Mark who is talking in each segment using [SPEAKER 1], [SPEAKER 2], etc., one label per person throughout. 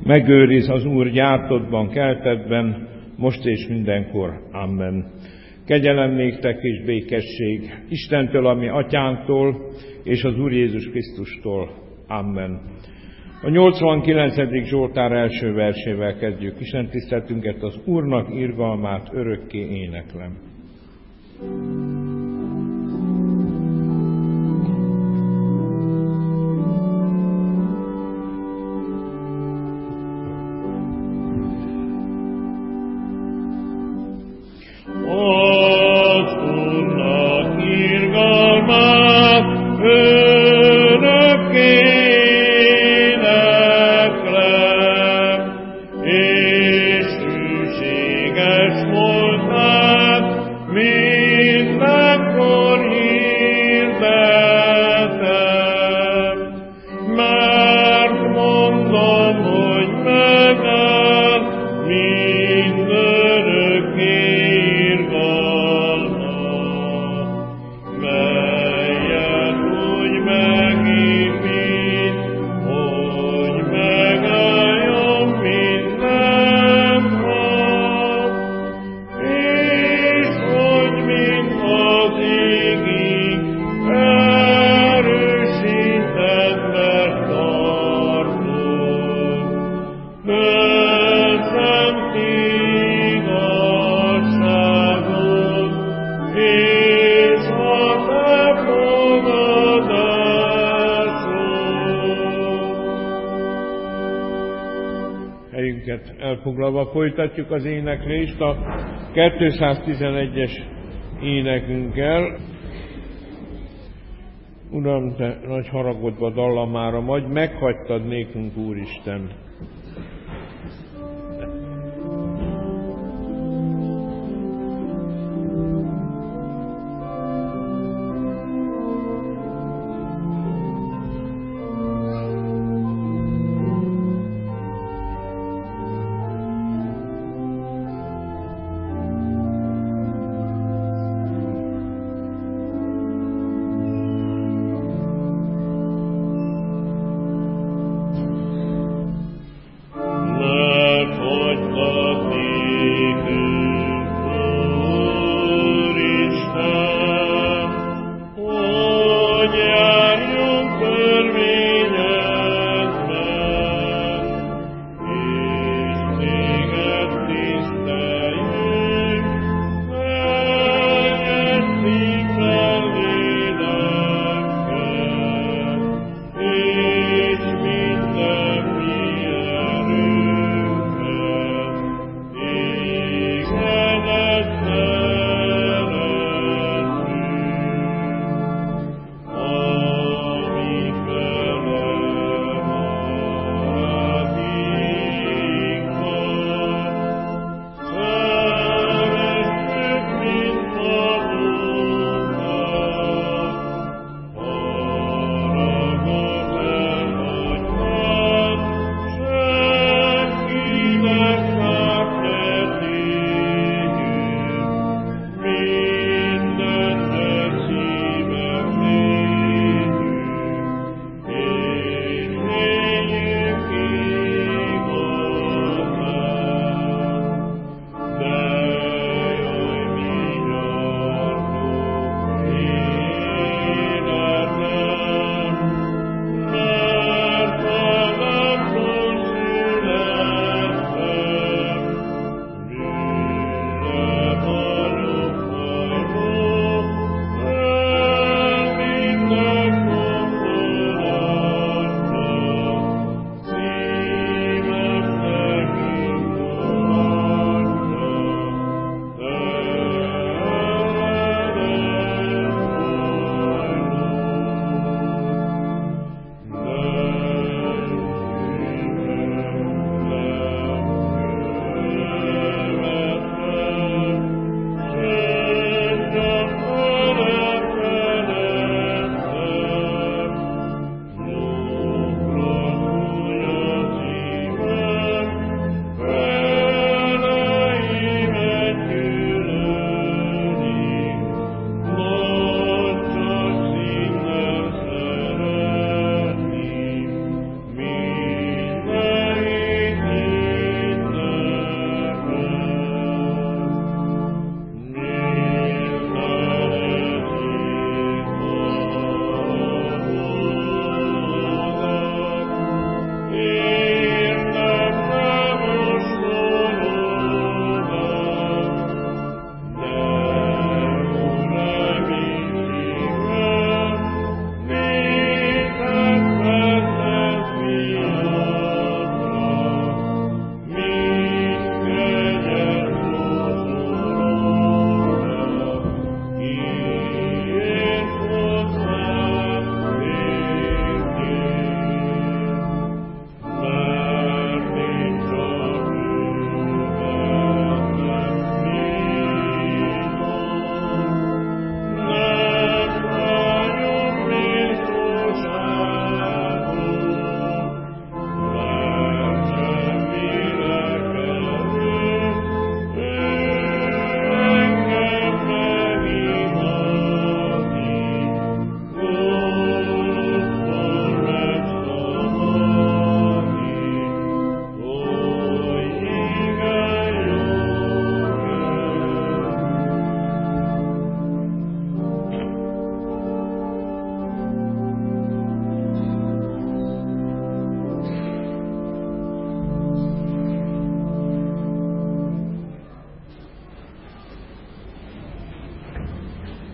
[SPEAKER 1] megőriz az Úr gyártottban, keltettben, most és mindenkor. Amen. Kegyelem néktek és békesség Istentől, a mi atyánktól, és az Úr Jézus Krisztustól. Amen. A 89. Zsoltár első versével kezdjük Isten tiszteletünket, az Úrnak irgalmát örökké éneklem. Elfoglalva folytatjuk az éneklést a 211-es énekünkkel. Uram, te nagy haragodva dallamára majd meghagytad nékünk, Úristen.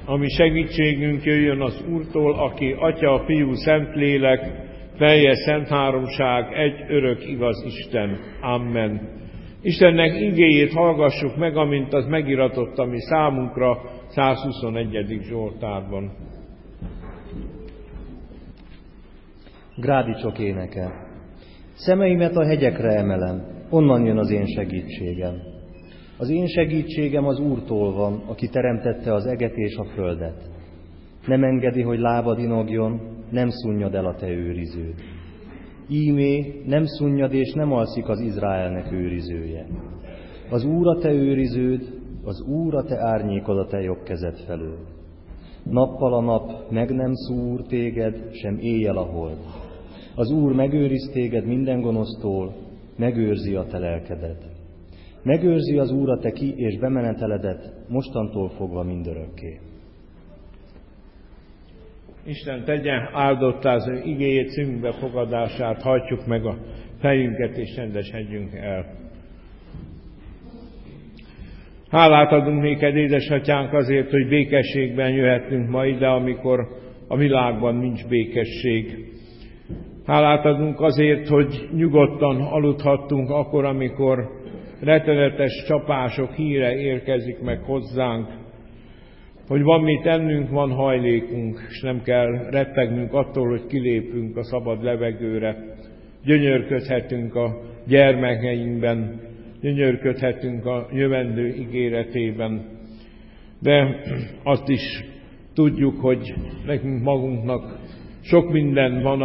[SPEAKER 1] ami segítségünk jöjjön az Úrtól, aki Atya, Fiú, Szentlélek, teljes szent háromság, egy örök igaz Isten. Amen. Istennek igéjét hallgassuk meg, amint az megiratott a mi számunkra 121. Zsoltárban.
[SPEAKER 2] Grádicsok éneke. Szemeimet a hegyekre emelem, onnan jön az én segítségem. Az én segítségem az Úrtól van, aki teremtette az eget és a földet. Nem engedi, hogy lábad inogjon, nem szunnyad el a te őriződ. Ímé, nem szunnyad és nem alszik az Izraelnek őrizője. Az Úr a te őriződ, az Úr a te árnyékod a te jobb kezed felől. Nappal a nap meg nem szúr téged, sem éjjel a hold. Az Úr megőriz téged minden gonosztól, megőrzi a te lelkedet. Megőrzi az Úr a te ki- és bemeneteledet, mostantól fogva mindörökké.
[SPEAKER 1] Isten tegye áldottá az ő igéjét, szívünkbe fogadását, hajtsuk meg a fejünket és rendesedjünk el. Hálát adunk néked, édesatyánk, azért, hogy békességben jöhetünk ma ide, amikor a világban nincs békesség. Hálát adunk azért, hogy nyugodtan aludhattunk akkor, amikor rettenetes csapások híre érkezik meg hozzánk, hogy van mit ennünk, van hajlékunk, és nem kell rettegnünk attól, hogy kilépünk a szabad levegőre. Gyönyörködhetünk a gyermekeinkben, gyönyörködhetünk a jövendő ígéretében, de azt is tudjuk, hogy nekünk magunknak sok minden van,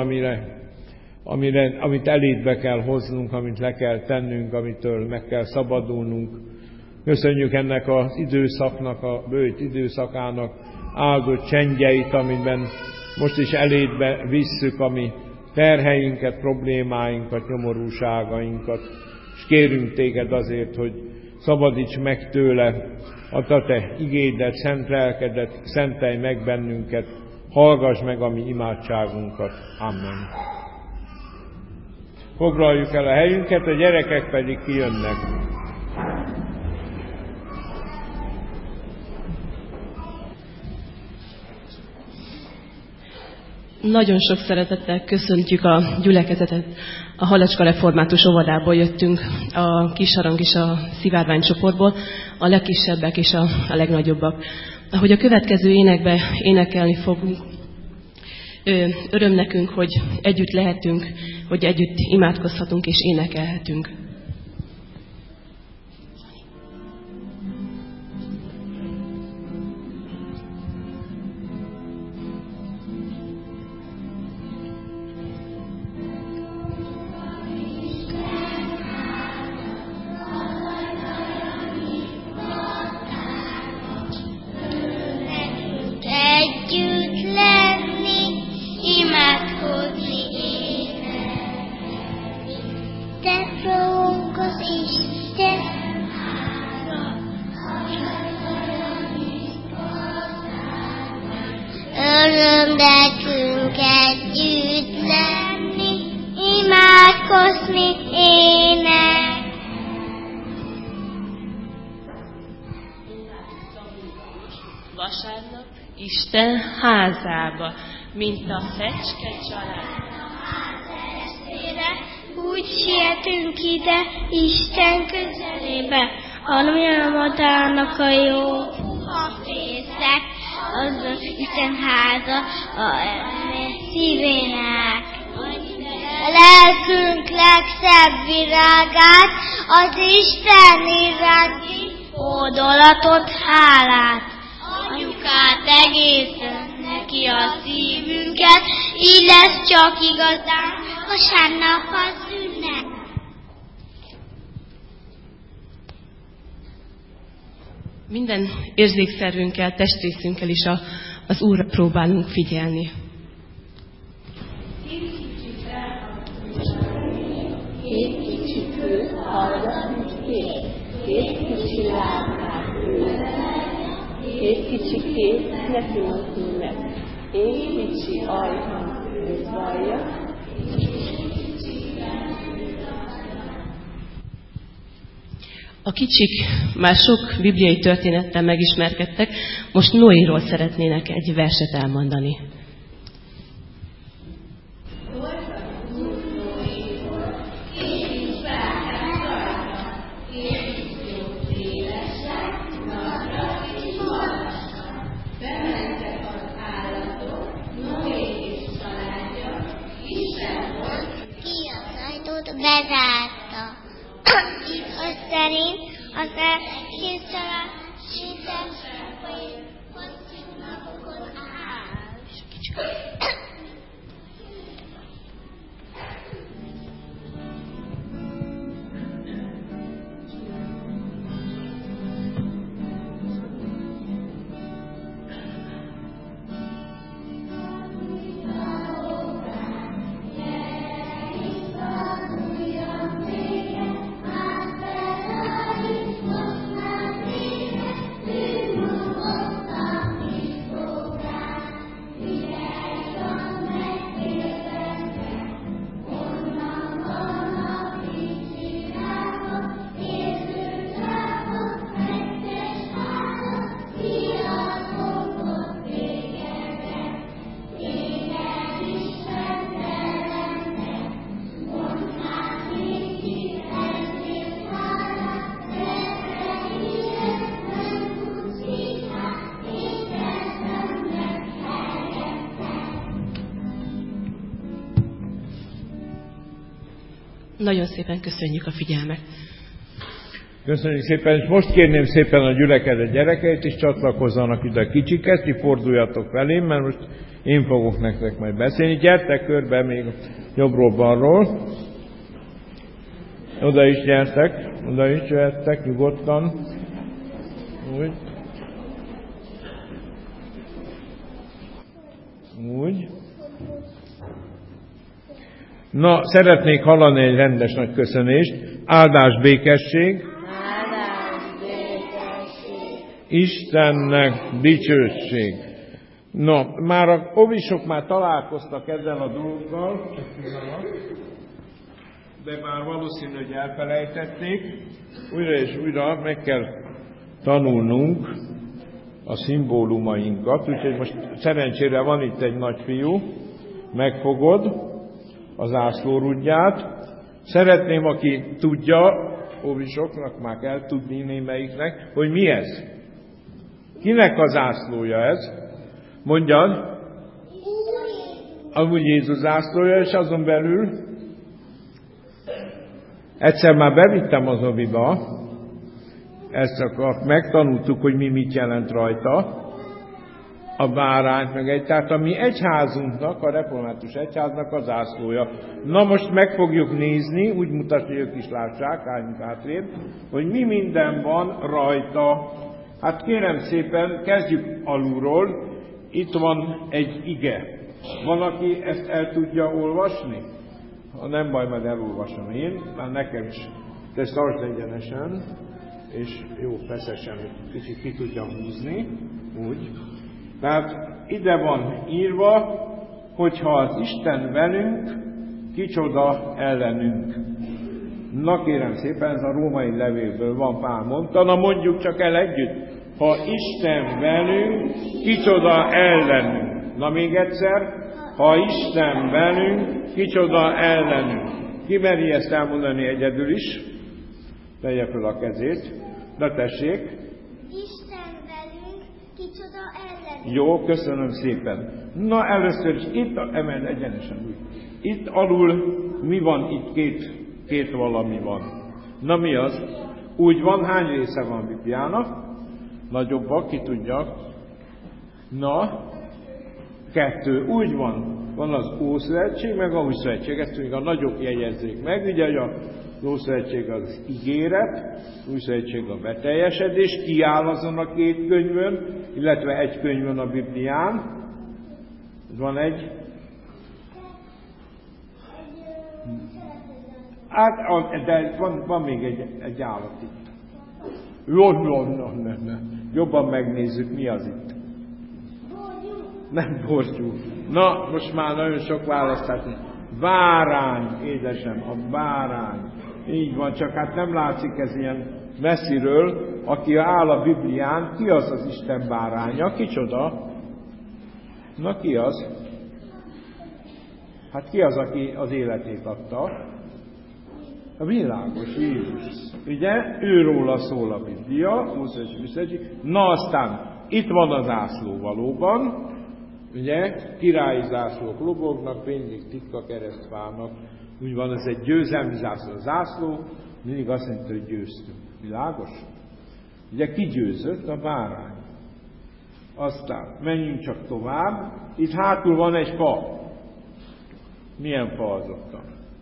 [SPEAKER 1] amit elétbe kell hoznunk, amit le kell tennünk, amitől meg kell szabadulnunk. Köszönjük ennek az időszaknak, a bőjt időszakának áldott csendjeit, amiben most is elétbe visszük a mi terheinket, problémáinkat, nyomorúságainkat, és kérünk téged azért, hogy szabadíts meg tőle a te igédet, szent lelkedet, szentelj meg bennünket, hallgass meg a mi imádságunkat. Amen. Foglaljuk el a helyünket, a gyerekek pedig kijönnek.
[SPEAKER 3] Nagyon sok szeretettel köszöntjük a gyülekezetet. A Halacska Református óvodából jöttünk, a Kisharang és a Szivárvány csoportból, a legkisebbek és a legnagyobbak. Ahogy a következő énekbe énekelni fogunk, öröm nekünk, hogy együtt lehetünk, hogy együtt imádkozhatunk és énekelhetünk.
[SPEAKER 4] Öröm nekünk együtt lenni, imádkozni ének.
[SPEAKER 3] Vasárnap Isten házába, mint a fecske család.
[SPEAKER 4] Úgy sietünk ide, Isten közelébe, alulmadának a jó puha fészek, az Isten háza a szívének. A lelkünk legszebb virágát, az Isten iránti hódolatot, hálát. Anyukát egészen neki a szívünket, így lesz csak igazán vasárnap az ünnep.
[SPEAKER 3] Minden érzékszervünkkel, testrészünkkel is az Úrra próbálunk figyelni.
[SPEAKER 5] Két kicsi kő, hallgatni kér, két kicsi lábát két kicsi kéz, neki mozdul meg, egy kicsi ajhan közvallja,
[SPEAKER 3] A kicsik már sok bibliai történettel megismerkedtek, most Noéról szeretnének egy verset elmondani.
[SPEAKER 4] Bezárta. Igaz szerint az elképzelés hogy napokon áll.
[SPEAKER 3] Nagyon szépen köszönjük a figyelmet.
[SPEAKER 1] Köszönjük szépen, és most kérném szépen a gyülekezet gyerekeit is csatlakozzanak ide a kicsiket, ti forduljatok velém, mert most én fogok nektek majd beszélni. Gyertek körbe még jobbról-balról. Oda is gyertek nyugodtan. Úgy. Na, szeretnék hallani egy rendes nagy köszönést. Áldás, békesség. Istennek dicsőség. Na, már a ovisok már találkoztak ezzel a dologgal, de már valószínű, hogy elfelejtették. Újra és újra meg kell tanulnunk a szimbólumainkat, úgyhogy most szerencsére van itt egy nagyfiú, megfogod a zászlórudját. Szeretném, aki tudja, óvisoknak már kell tudni némelyiknek, hogy mi ez. Kinek a zászlója ez? Mondjad. Amúgy Jézus zászlója, és azon belül egyszer már bevittem az oviba, ezt csak megtanultuk, hogy mi mit jelent rajta. A bárány meg tehát a mi egyházunknak, a református egyháznak a zászlója. Na most meg fogjuk nézni, úgy mutatja, hogy ők is lássák, álljunk hátrébb, hogy mi minden van rajta. Hát kérem szépen, kezdjük alulról. Itt van egy ige. Van, aki ezt el tudja olvasni? Ha nem baj, majd elolvasom én, már nekem is. De tartsd egyenesen, és jó, feszesen, kicsit ki tudja húzni, úgy. Tehát ide van írva, hogyha az Isten velünk, kicsoda ellenünk. Na kérem szépen, ez a római levélből van, Pál mondta, na mondjuk csak el együtt. Ha Isten velünk, kicsoda ellenünk. Na még egyszer, ha Isten velünk, kicsoda ellenünk. Ki meri ezt elmondani egyedül is? Tegye föl a kezét. De tessék.
[SPEAKER 4] Isten velünk, kicsoda ellenünk.
[SPEAKER 1] Jó, köszönöm szépen. Na először is itt, emeld egyenesen úgy. Itt alul mi van? Itt két valami van. Na mi az? Úgy van, hány része van Bibliának? Nagyobbak, ki tudja? Na, 2. Úgy van. Van az Ószövetség, meg a Új Szövetség. Ezt még a nagyok jegyezzék meg. Ugye az Ószövetség az ígéret, Új Szövetség a beteljesedés. Kiáll azon a 2 könyvön, illetve egy könyvön a Biblián. Van egy. Hát, de van még egy állat itt. Jó, jobban megnézzük, mi az itt. Nem bortyú. Na, most már nagyon sok választás. Bárány, édesem, a bárány. Így van, csak hát nem látszik, ez ilyen messziről, aki áll a Biblián, ki az az Isten báránya? Kicsoda? Na ki az? Hát ki az, aki az életét adta? A világos Jézus. Ugye? Őróla szól a Biblia, Mózes Üszegyi. Na aztán, itt van a zászló valóban, ugye? Királyi zászlók lobognak, mindig titka keresztfának. Úgy van, ez egy győzelmi zászló. A zászló mindig azt mondta, hogy győztünk. Világos? Ugye ki győzött? A bárány. Aztán menjünk csak tovább. Itt hátul van egy fa. Milyen fa az ottan?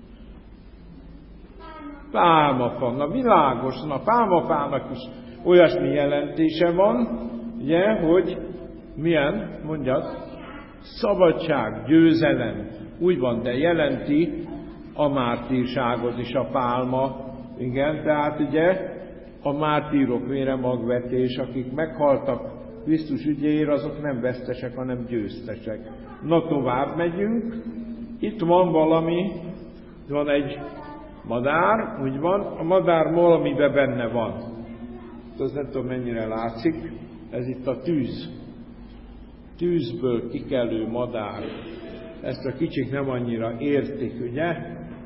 [SPEAKER 1] Pálmafa. Na világos, a pálmafának is olyasmi jelentése van, ugye, hogy milyen, mondjad? Szabadság, győzelem. Úgy van, de jelenti a mártírságot is a pálma. Igen, tehát ugye a mártírok vére magvetés, akik meghaltak Krisztus ügyéért, azok nem vesztesek, hanem győztesek. Na tovább megyünk. Itt van valami, van egy madár, úgy van, a madár valamiben benne van. Ez nem tudom mennyire látszik, ez itt a tűz. Tűzből kikelő madár. Ezt a kicsik nem annyira értik, ugye?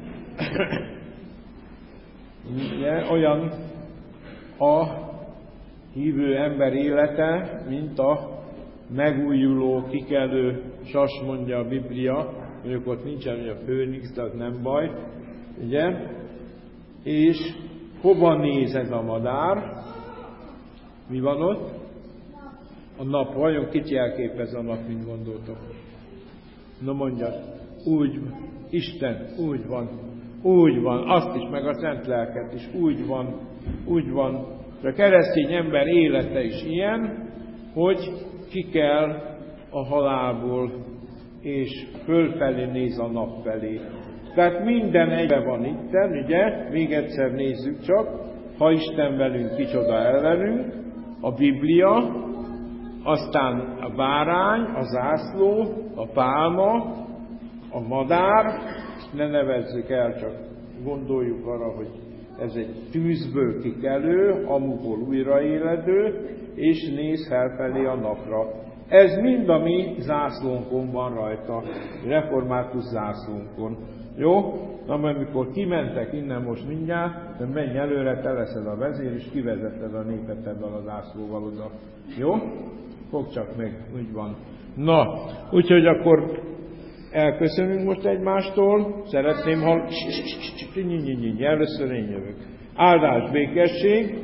[SPEAKER 1] Ugye? Olyan a hívő ember élete, mint a megújuló, kikelő sas, mondja a Biblia, mondjuk ott nincsen, hogy a főnix, de az nem baj, ugye? És hova néz ez a madár? Mi van ott? A nap. Vajon kit jelképez a nap, mint gondoltok? Na mondja, úgy, Isten, úgy van, azt is, meg a Szent Lelket is, úgy van. De a keresztény ember élete is ilyen, hogy ki kell a halálból, és fölfelé néz a nap felé. Tehát minden egybe van itten, ugye? Még egyszer nézzük csak, ha Isten velünk, kicsoda ellenünk, a Biblia, aztán a bárány, a zászló, a pálma, a madár, ne nevezzük el, csak gondoljuk arra, hogy ez egy tűzből kikelő, amuból újraéledő, és néz felfelé a napra. Ez mind a mi zászlónkon van rajta, református zászlónkon. Jó? Na, mert mikor kimentek innen most mindjárt, de menj előre, te leszed a vezér, és kivezeted a népet ebben a zászlóval oda. Jó? Fogd csak meg, úgy van. Na, úgyhogy akkor elköszönünk most egymástól. Szeretném, ha... Először én jövök. Áldás, békesség,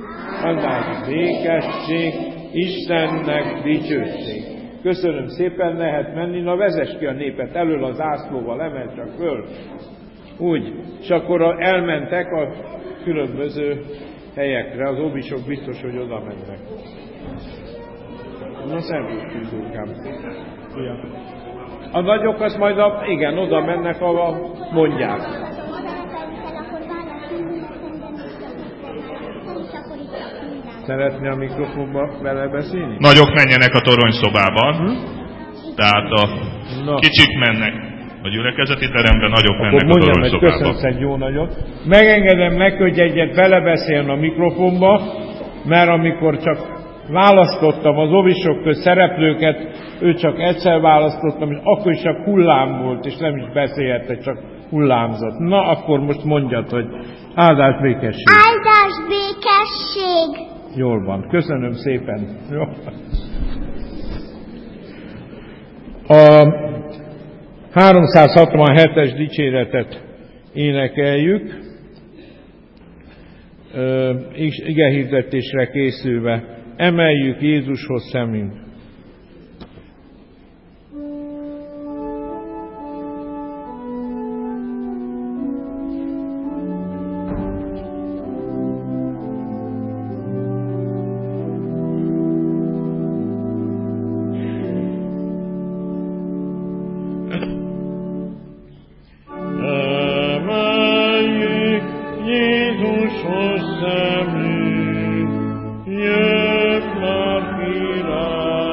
[SPEAKER 1] Istennek dicsőség. Köszönöm szépen, lehet menni. Na, vezess ki a népet elől a zászlóval, emel csak föl. Úgy. És akkor elmentek a különböző helyekre. Az óvisok biztos, hogy oda mennek. Na, szervusz, Tűzókám. A nagyok az majd igen, oda mennek, ahol mondják. Szeretné a mikrofonba vele beszélni?
[SPEAKER 6] Nagyok menjenek a toronyszobában, tehát a kicsik mennek a gyülekezeti teremben, nagyok mennek a toronyszobában.
[SPEAKER 1] Köszönöm szépen, jó nagyot. Megengedem neki, hogy egyet belebeszéljen a mikrofonba, mert amikor csak választottam az ovisok közt szereplőket, ő csak egyszer választottam, és akkor is csak hullám volt, és nem is beszélhetett, csak hullámzott. Na, akkor most mondjad, hogy áldás, békesség.
[SPEAKER 4] Áldás, békesség.
[SPEAKER 1] Jól van, köszönöm szépen. Jó. A 367-es dicséretet énekeljük, igehirdetésre készülve. Emeljük Jézushoz szemünk.
[SPEAKER 6] Jött már király.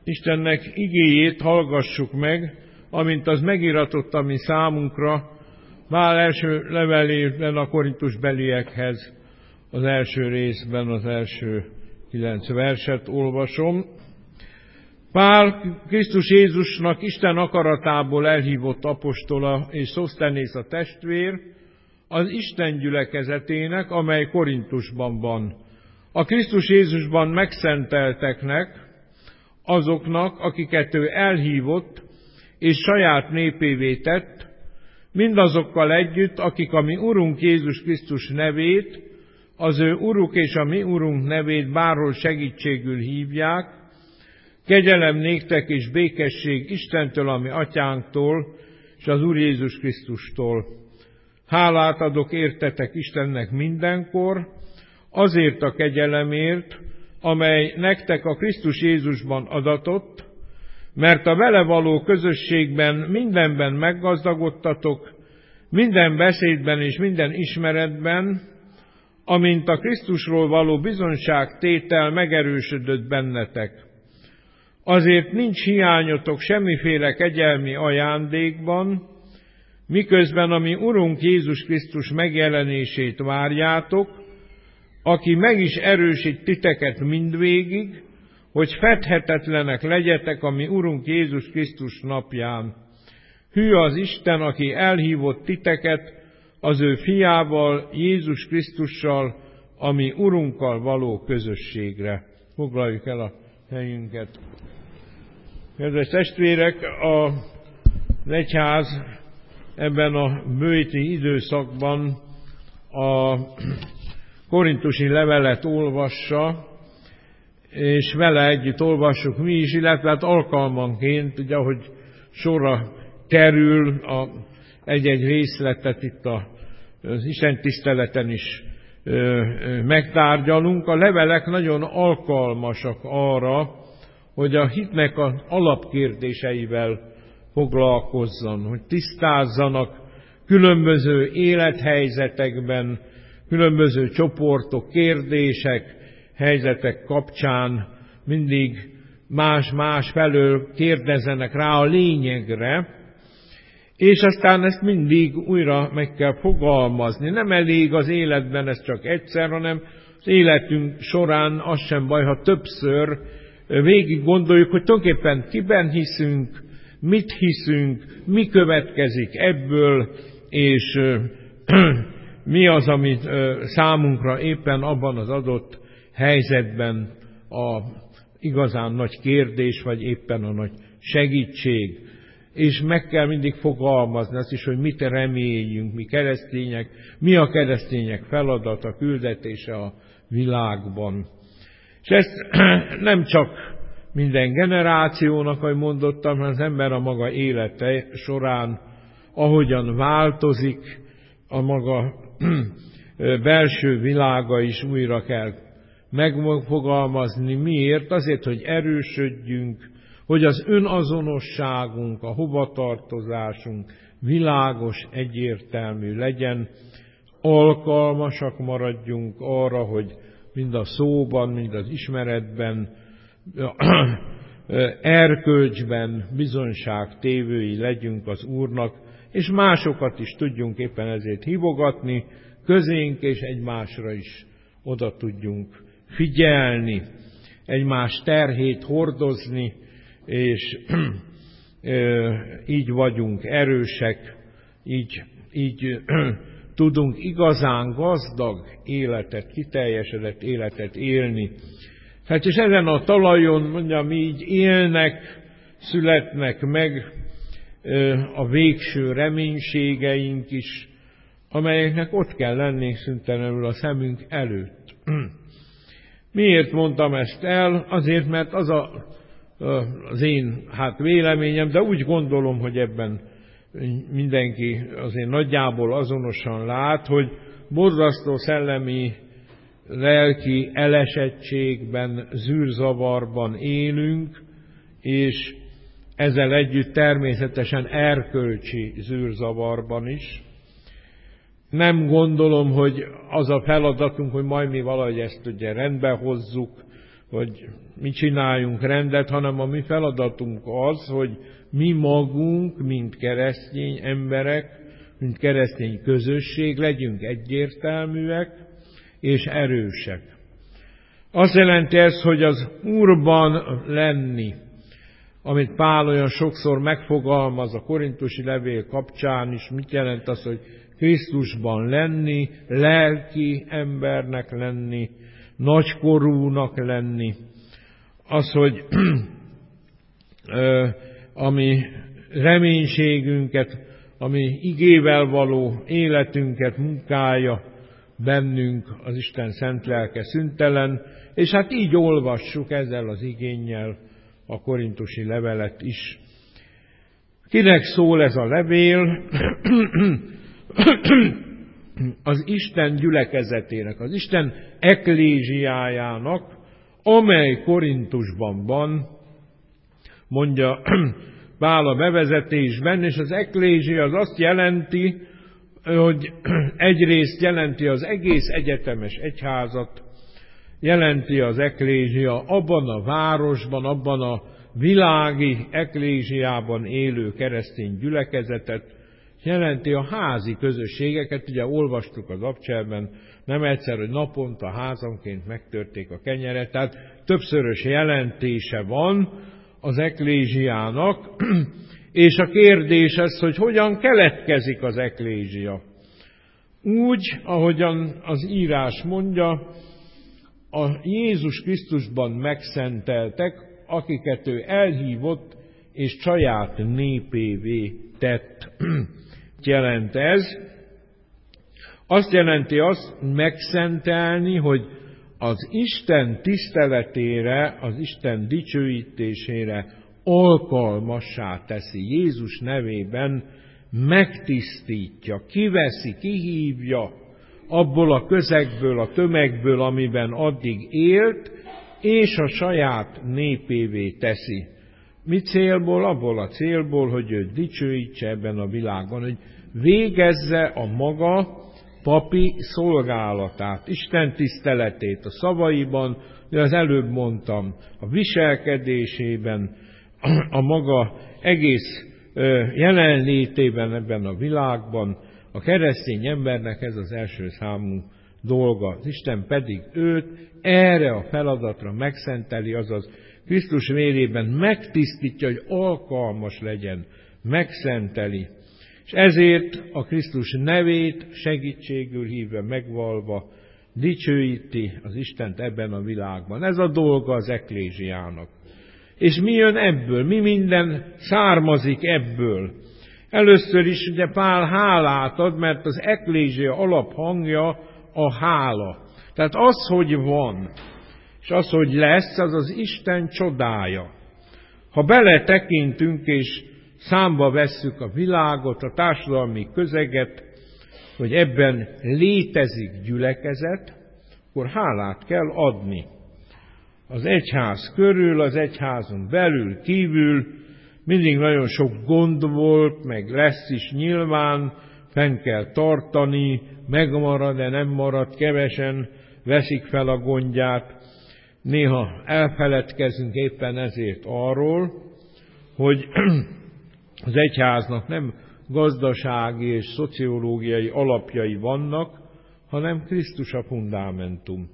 [SPEAKER 1] Istennek igéjét hallgassuk meg, amint az megiratott a mi számunkra, Pál első levelében a korintusbeliekhez, az első részben az első 9 verset olvasom. Pál, Krisztus Jézusnak Isten akaratából elhívott apostola és Szosztenész a testvér, az Isten gyülekezetének, amely Korintusban van. A Krisztus Jézusban megszentelteknek, azoknak, akiket ő elhívott és saját népévé tett, mindazokkal együtt, akik a mi Urunk Jézus Krisztus nevét, az ő Uruk és a mi Urunk nevét bárhol segítségül hívják, kegyelem néktek és békesség Istentől, a mi atyánktól, és az Úr Jézus Krisztustól. Hálát adok értetek Istennek mindenkor, azért a kegyelemért, amely nektek a Krisztus Jézusban adatott, mert a vele való közösségben mindenben meggazdagodtatok, minden beszédben és minden ismeretben, amint a Krisztusról való bizonyságtétel megerősödött bennetek. Azért nincs hiányotok semmiféle kegyelmi ajándékban, miközben a mi Urunk Jézus Krisztus megjelenését várjátok, aki meg is erősít titeket mindvégig, hogy fedhetetlenek legyetek a mi Urunk Jézus Krisztus napján. Hű az Isten, aki elhívott titeket az ő fiával, Jézus Krisztussal, a mi Urunkkal való közösségre. Foglaljuk el a helyünket. Kedves testvérek, az egyház ebben a bőti időszakban a korintusi levelet olvassa, és vele együtt olvassuk mi is, illetve hát alkalmanként, ugye, ahogy sorra kerül egy-egy részletet itt az istentiszteleten is megtárgyalunk. A levelek nagyon alkalmasak arra, hogy a hitnek az alapkérdéseivel foglalkozzon, hogy tisztázzanak különböző élethelyzetekben, különböző csoportok, kérdések, helyzetek kapcsán mindig más-más felől kérdezzenek rá a lényegre, és aztán ezt mindig újra meg kell fogalmazni. Nem elég az életben ez csak egyszer, hanem az életünk során az sem baj, ha többször végig gondoljuk, hogy tulajdonképpen kiben hiszünk, mit hiszünk, mi következik ebből, és mi az, ami számunkra éppen abban az adott helyzetben a igazán nagy kérdés, vagy éppen a nagy segítség. És meg kell mindig fogalmazni azt is, hogy mit reméljünk, mi keresztények, mi a keresztények feladata, küldetése a világban. És ezt nem csak minden generációnak, ahogy mondottam, hanem az ember a maga élete során, ahogyan változik, a maga belső világa is újra kell megfogalmazni. Miért? Azért, hogy erősödjünk, hogy az önazonosságunk, a hovatartozásunk világos, egyértelmű legyen, alkalmasak maradjunk arra, hogy mind a szóban, mind az ismeretben, erkölcsben bizonyságtévői legyünk az Úrnak, és másokat is tudjunk éppen ezért hívogatni, közénk és egymásra is oda tudjunk figyelni, egymás terhét hordozni, és így vagyunk erősek, így tudunk igazán gazdag életet, kiteljesedett életet élni. Hát és ezen a talajon, mondjam így, élnek, születnek meg a végső reménységeink is, amelyeknek ott kell lenni szüntelenül a szemünk előtt. Miért mondtam ezt el? Azért, mert az az én véleményem, de úgy gondolom, hogy ebben mindenki azért nagyjából azonosan lát, hogy borzasztó szellemi, lelki elesettségben, zűrzavarban élünk, és ezzel együtt természetesen erkölcsi zűrzavarban is. Nem gondolom, hogy az a feladatunk, hogy majd mi valahogy ezt ugye rendbe hozzuk, hogy mi csináljunk rendet, hanem a mi feladatunk az, hogy mi magunk, mint keresztény emberek, mint keresztény közösség legyünk egyértelműek és erősek. Azt jelenti ez, hogy az Úrban lenni, amit Pál olyan sokszor megfogalmaz a korintusi levél kapcsán is, mit jelent az, hogy Krisztusban lenni, lelki embernek lenni, nagykorúnak lenni. Az, hogy ami reménységünket, ami igével való életünket munkálja bennünk az Isten szent lelke szüntelen, és hát így olvassuk ezzel az igénnyel a korintusi levelet is. Kinek szól ez a levél? Az Isten gyülekezetének, az Isten eklézsiájának, amely Korintusban van, mondja Pál a bevezetésben, és az eklézsia az azt jelenti, hogy egyrészt jelenti az egész egyetemes egyházat, jelenti az eklézsia abban a városban, abban a világi eklézsiában élő keresztény gyülekezetet, jelenti a házi közösségeket, ugye olvastuk az abcselben, nem egyszer, hogy naponta házanként megtörték a kenyeret, tehát többszörös jelentése van az eklézsiának, és a kérdés ez, hogy hogyan keletkezik az eklézsia. Úgy, ahogyan az írás mondja, a Jézus Krisztusban megszenteltek, akiket ő elhívott és saját népévé tett. Jelent ez? Azt jelenti azt megszentelni, hogy az Isten tiszteletére, az Isten dicsőítésére alkalmassá teszi. Jézus nevében megtisztítja, kiveszi, kihívja abból a közegből, a tömegből, amiben addig élt, és a saját népévé teszi. Mi célból? Abból a célból, hogy őt dicsőítse ebben a világban, hogy végezze a maga papi szolgálatát, Isten tiszteletét a szavaiban, de az előbb mondtam, a viselkedésében, a maga egész jelenlétében ebben a világban. A keresztény embernek ez az első számú dolga. Az Isten pedig őt erre a feladatra megszenteli, azaz Krisztus vérében megtisztítja, hogy alkalmas legyen, megszenteli. És ezért a Krisztus nevét segítségül hívva, megvalva, dicsőíti az Istent ebben a világban. Ez a dolga az eklézsiának. És mi jön ebből? Mi minden származik ebből? Először is ugye Pál hálát ad, mert az eklézsia alaphangja a hála. Tehát az, hogy van, és az, hogy lesz, az az Isten csodája. Ha beletekintünk és számba vesszük a világot, a társadalmi közeget, hogy ebben létezik gyülekezet, akkor hálát kell adni. Az egyház körül, az egyházon belül, kívül mindig nagyon sok gond volt, meg lesz is nyilván, fenn kell tartani, megmarad, de nem marad, kevesen veszik fel a gondját. Néha elfeledkezünk éppen ezért arról, hogy az egyháznak nem gazdasági és szociológiai alapjai vannak, hanem Krisztus a fundamentum.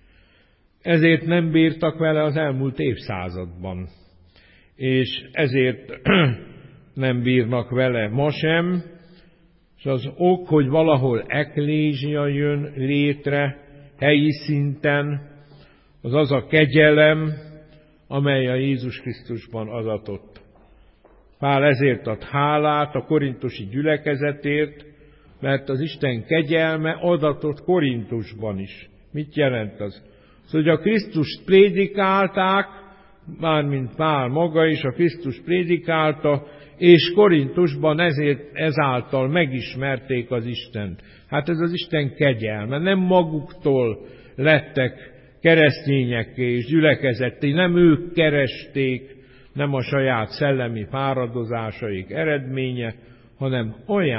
[SPEAKER 1] Ezért nem bírtak vele az elmúlt évszázadban, és ezért nem bírnak vele ma sem, és az ok, hogy valahol eklézsia jön létre helyi szinten, az az a kegyelem, amely a Jézus Krisztusban adatott. Pál ezért ad hálát a korintusi gyülekezetért, mert az Isten kegyelme adatott Korintusban is. Mit jelent az? Szóval, hogy a Krisztust prédikálták, mármint Pál maga is a Krisztust prédikálta, és Korintusban ezáltal megismerték az Istent. Hát ez az Isten kegyelme. Nem maguktól lettek keresztényekké és gyülekezetté, nem ők keresték, nem a saját szellemi fáradozásaik eredménye, hanem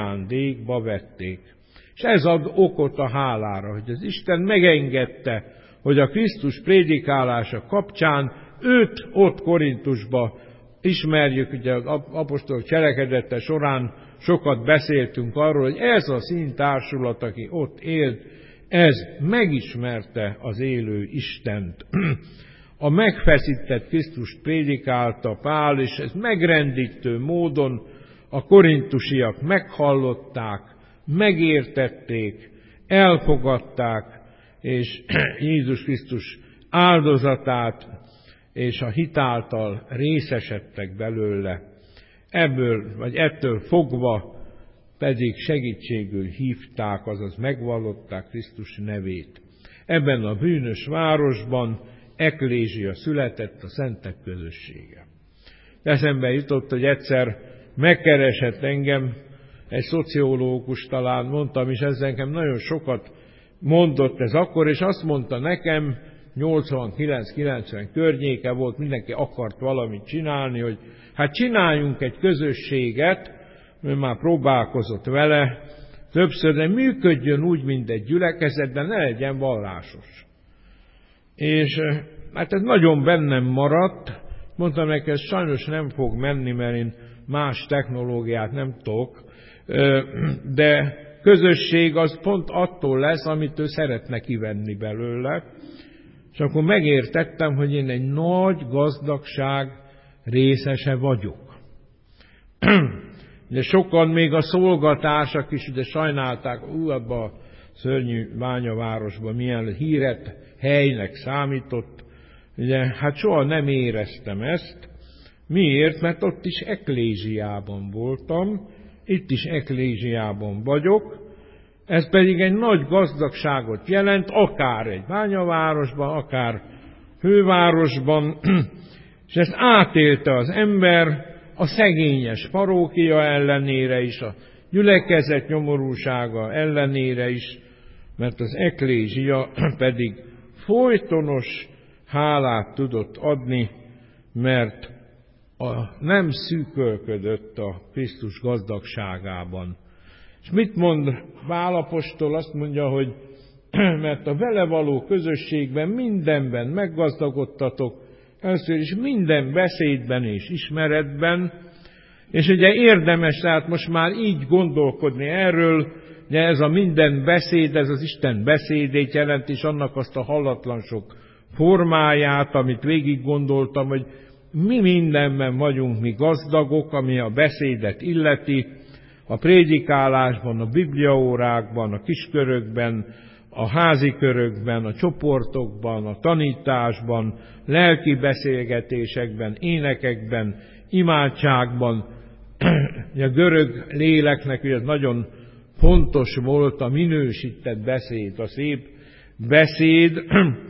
[SPEAKER 1] ajándékba vették. És ez ad okot a hálára, hogy az Isten megengedte, hogy a Krisztus prédikálása kapcsán őt ott Korintusba ismerjük, ugye az apostolok cselekedete során sokat beszéltünk arról, hogy ez a színtársulat, aki ott élt, ez megismerte az élő Istent. A megfeszített Krisztust prédikálta Pál, és ez megrendítő módon a korintusiak meghallották, megértették, elfogadták, és Jézus Krisztus áldozatát és a hitáltal részesedtek belőle. Ettől fogva pedig segítségül hívták, azaz megvallották Krisztus nevét. Ebben a bűnös városban eklézsia született, a szentek közössége. Eszembe jutott, hogy egyszer megkeresett engem egy szociológus, talán mondtam is, ez nekem nagyon sokat mondott ez akkor, és azt mondta nekem, 89-90 környéke volt, mindenki akart valamit csinálni, hogy hát csináljunk egy közösséget, mert már próbálkozott vele többször, de működjön úgy, mint egy gyülekezet, de ne legyen vallásos. És hát ez nagyon bennem maradt, mondtam neki, ez sajnos nem fog menni, mert én más technológiát nem tudok, de közösség az pont attól lesz, amit ő szeretne kivenni belőle, és akkor megértettem, hogy én egy nagy gazdagság részese vagyok. De sokan még a szolgatársak is ugye sajnálták, abban a szörnyű bányavárosban milyen híret helynek számított. Ugye, hát soha nem éreztem ezt. Miért? Mert ott is eklézsiában voltam, itt is eklézsiában vagyok, ez pedig egy nagy gazdagságot jelent, akár egy bányavárosban, akár fővárosban, és ezt átélte az ember a szegényes parókia ellenére is, a gyülekezet nyomorúsága ellenére is, mert az eklézsia pedig folytonos hálát tudott adni, mert nem szűkölködött a Krisztus gazdagságában. És mit mond Pál apostol? Azt mondja, hogy mert a vele való közösségben mindenben meggazdagodtatok, először is minden beszédben és ismeretben, és ugye érdemes tehát most már így gondolkodni erről, de ez a minden beszéd, ez az Isten beszédét jelent, és annak azt a hallatlan sok formáját, amit végig gondoltam, hogy mi mindenben vagyunk mi gazdagok, ami a beszédet illeti, a prédikálásban, a bibliaórákban, a kiskörökben, a házi körökben, a csoportokban, a tanításban, lelki beszélgetésekben, énekekben, imádságban. A görög léleknek ez nagyon fontos volt a minősített beszéd, a szép beszéd,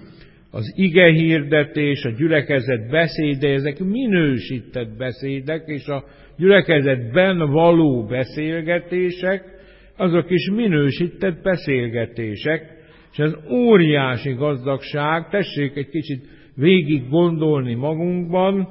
[SPEAKER 1] az igehirdetés, a gyülekezet beszéde, ezek minősített beszédek, és a gyülekezetben való beszélgetések, azok is minősített beszélgetések, és ez óriási gazdagság, tessék egy kicsit végig gondolni magunkban,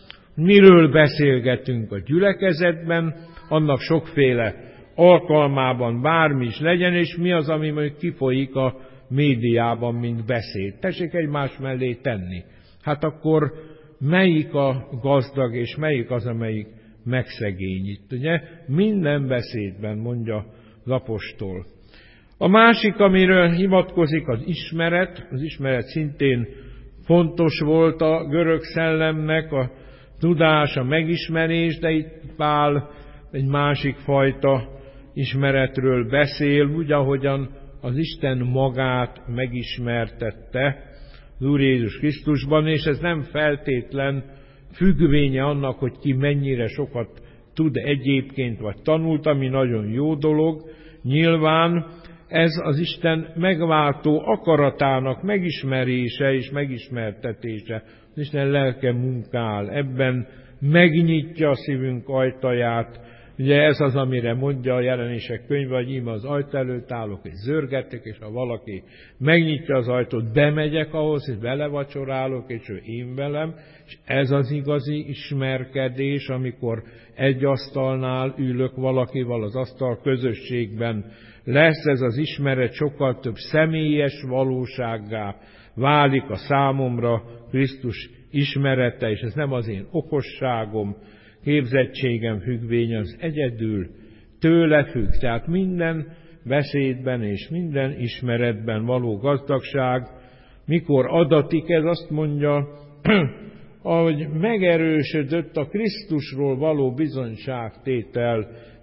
[SPEAKER 1] miről beszélgetünk a gyülekezetben, annak sokféle alkalmában bármi is legyen, és mi az, ami majd kifolyik a médiában, mint beszéd. Tessék egymás mellé tenni. Hát akkor melyik a gazdag, és melyik az, amelyik megszegényít. Ugye? Minden beszédben, mondja az apostol. A másik, amiről hivatkozik, az ismeret. Az ismeret szintén fontos volt a görög szellemnek, a tudás, a megismerés, de itt Pál egy másik fajta ismeretről beszél, úgy, ahogyan az Isten magát megismertette az Úr Jézus Krisztusban, és ez nem feltétlen függvénye annak, hogy ki mennyire sokat tud egyébként, vagy tanult, ami nagyon jó dolog. Nyilván ez az Isten megváltó akaratának megismerése és megismertetése. Az Isten lelke munkál, ebben megnyitja a szívünk ajtaját. Ugye ez az, amire mondja a Jelenések könyve, hogy íme az ajtó előtt állok, és zörgetek, és ha valaki megnyitja az ajtót, bemegyek ahhoz, és belevacsorálok, és ő én velem, és ez az igazi ismerkedés, amikor egy asztalnál ülök valakival az asztal közösségben. Lesz ez az ismeret sokkal több személyes valósággá válik a számomra Krisztus ismerete, és ez nem az én okosságom, képzettségem függvény, az egyedül tőle függ. Tehát minden beszédben és minden ismeretben való gazdagság, mikor adatik, ez azt mondja, ahogy megerősödött a Krisztusról való bizonyságtétel